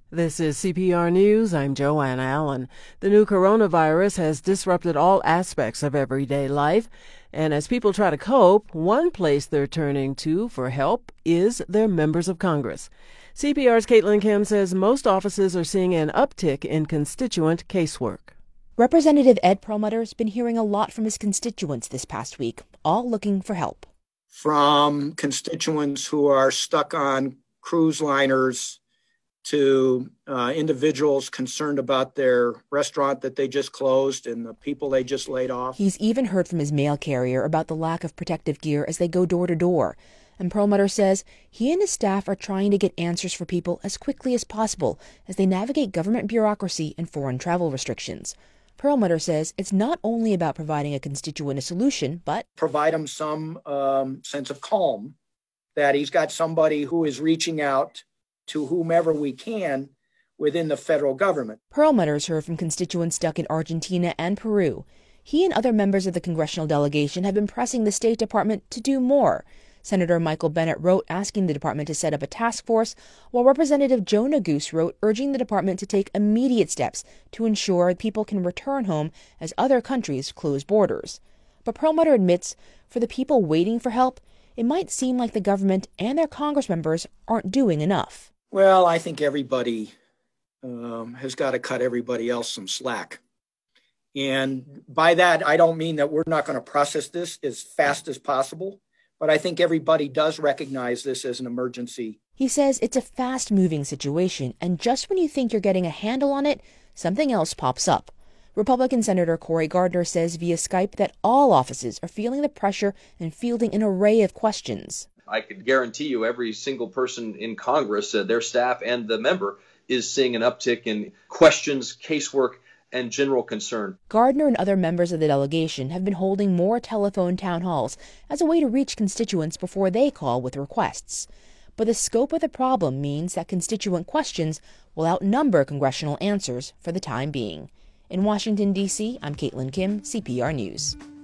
This is CPR News. I'm Joanne Allen. The new coronavirus has disrupted all aspects of everyday life. And as people try to cope, one place they're turning to for help is their members of Congress. CPR's Caitlin Kim says most offices are seeing an uptick in constituent casework. Representative Ed Perlmutter's been hearing a lot from his constituents this past week, all looking for help. From constituents who are stuck on cruise liners to individuals concerned about their restaurant that they just closed and the people they just laid off. He's even heard from his mail carrier about the lack of protective gear as they go door to door. And Perlmutter says he and his staff are trying to get answers for people as quickly as possible as they navigate government bureaucracy and foreign travel restrictions. Perlmutter says it's not only about providing a constituent a solution, but provide him some sense of calm, that he's got somebody who is reaching out to whomever we can within the federal government. Perlmutter's heard from constituents stuck in Argentina and Peru. He and other members of the congressional delegation have been pressing the State Department to do more. Senator Michael Bennet wrote asking the department to set up a task force, while Representative Joe Neguse wrote urging the department to take immediate steps to ensure people can return home as other countries close borders. But Perlmutter admits for the people waiting for help, it might seem like the government and their Congress members aren't doing enough. Well, I think everybody has got to cut everybody else some slack. And by that, I don't mean that we're not going to process this as fast as possible, but I think everybody does recognize this as an emergency. He says it's a fast-moving situation, and just when you think you're getting a handle on it, something else pops up. Republican Senator Cory Gardner says via Skype that all offices are feeling the pressure and fielding an array of questions. I could guarantee you every single person in Congress, their staff and the member, is seeing an uptick in questions, casework, and general concern. Gardner and other members of the delegation have been holding more telephone town halls as a way to reach constituents before they call with requests. But the scope of the problem means that constituent questions will outnumber congressional answers for the time being. In Washington, D.C., I'm Caitlin Kim, CPR News.